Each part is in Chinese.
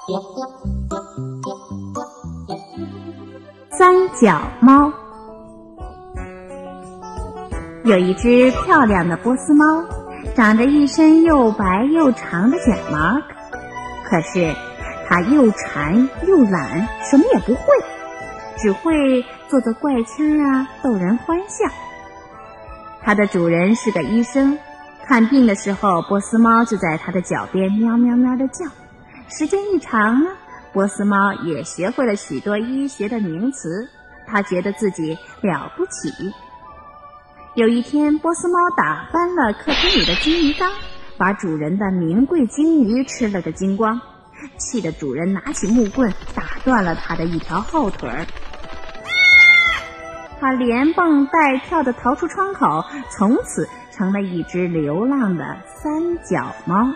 三脚猫。有一只漂亮的波斯猫，长着一身又白又长的卷毛，可是它又馋又懒，什么也不会，只会做做怪腔啊，逗人欢笑。它的主人是个医生，看病的时候，波斯猫就在它的脚边喵喵喵地叫。时间一长呢，波斯猫也学会了许多医学的名词，它觉得自己了不起。有一天，波斯猫打翻了客厅里的金鱼缸，把主人的名贵金鱼吃了个精光，气得主人拿起木棍打断了它的一条后腿儿。它连蹦带跳地逃出窗口，从此成了一只流浪的三脚猫。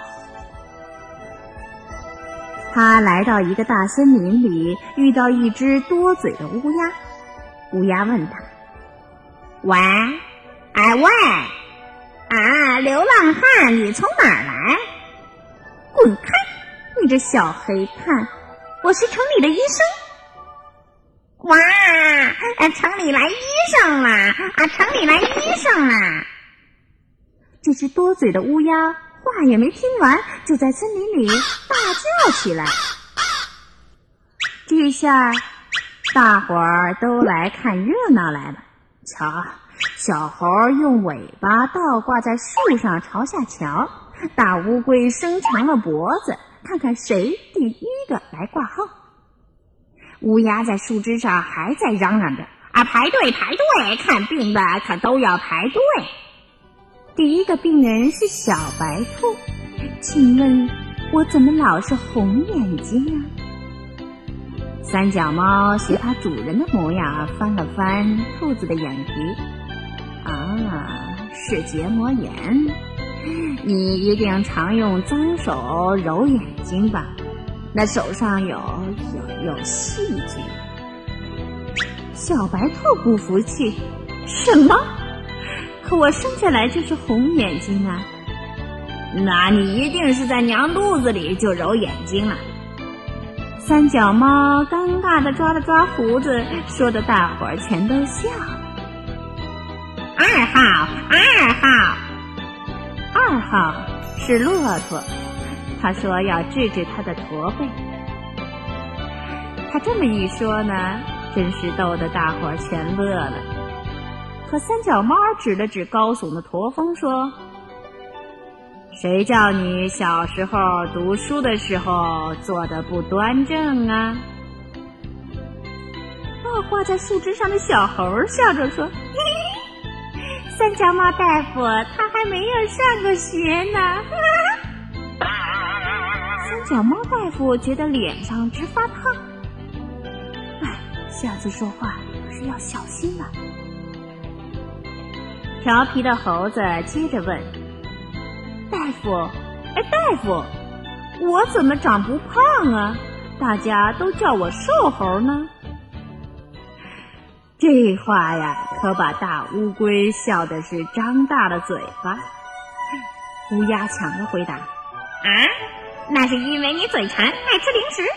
它来到一个大森林里，遇到一只多嘴的乌鸦。乌鸦问它：喂，流浪汉，你从哪儿来？滚开，你这小黑炭，我是城里的医生。哇，城里来医生啦！城里来医生啦！这只多嘴的乌鸦话也没听完，就在森林里大叫起来。这下大伙儿都来看热闹来了。瞧，小猴用尾巴倒挂在树上朝下瞧，大乌龟伸长了脖子，看看谁第一个来挂号。乌鸦在树枝上还在嚷嚷着：排队排队，看病的可都要排队。第一个病人是小白兔，请问我怎么老是红眼睛啊？三脚猫学它主人的模样，翻了翻兔子的眼皮。是结膜炎，你一定常用脏手揉眼睛吧？那手上有细菌。小白兔不服气：什么？可我生下来就是红眼睛啊！那你一定是在娘肚子里就揉眼睛了。三脚猫尴尬地抓了抓胡子，说的大伙儿全都笑了。二号是骆驼，他说要治治他的驼背。他这么一说呢，真是逗得大伙儿全乐了。可三脚猫指了指高耸的驼峰说：谁叫你小时候读书的时候坐得不端正啊？挂在树枝上的小猴笑着说：嘿嘿，三脚猫大夫，他还没有上过学呢。三脚猫大夫觉得脸上直发烫，下次说话可是要小心了。调皮的猴子接着问：大夫，我怎么长不胖啊？大家都叫我瘦猴呢。这话呀，可把大乌龟笑的是张大了嘴巴。乌鸦抢着回答：那是因为你嘴馋，爱吃零食。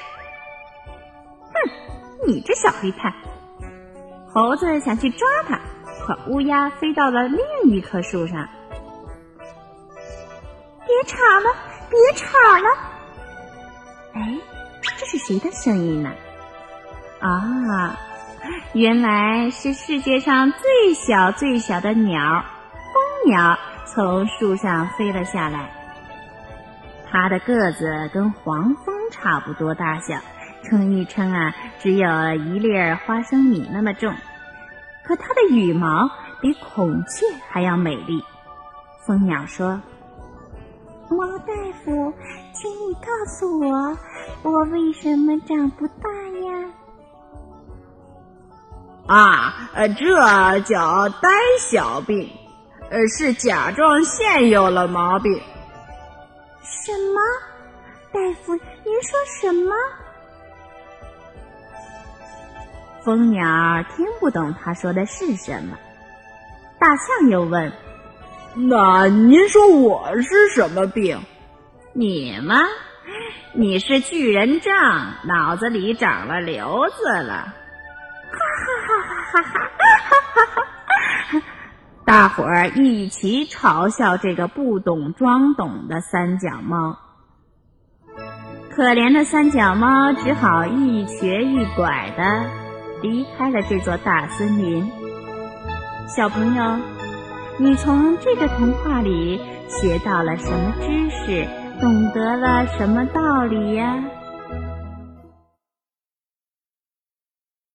哼，你这小黑炭！猴子想去抓它，可乌鸦飞到了另一棵树上。别吵了！这是谁的声音呢？原来是世界上最小最小的鸟蜂鸟从树上飞了下来。它的个子跟黄蜂差不多大小，称一称只有一粒花生米那么重。可它的羽毛比孔雀还要美丽。蜂鸟说：猫大夫，请你告诉我为什么长不大呀？ 这叫呆小病，是甲状腺有了毛病。 什么？大夫，您说什么？蜂鸟听不懂他说的是什么。大象又问： 那您说我是什么病？ 你吗？ 你是巨人杖，脑子里长了瘤子了。大伙儿一起嘲笑这个不懂装懂的三脚猫。可怜的三脚猫只好一瘸一拐地离开了这座大森林。小朋友，你从这个童话里学到了什么知识，懂得了什么道理呀？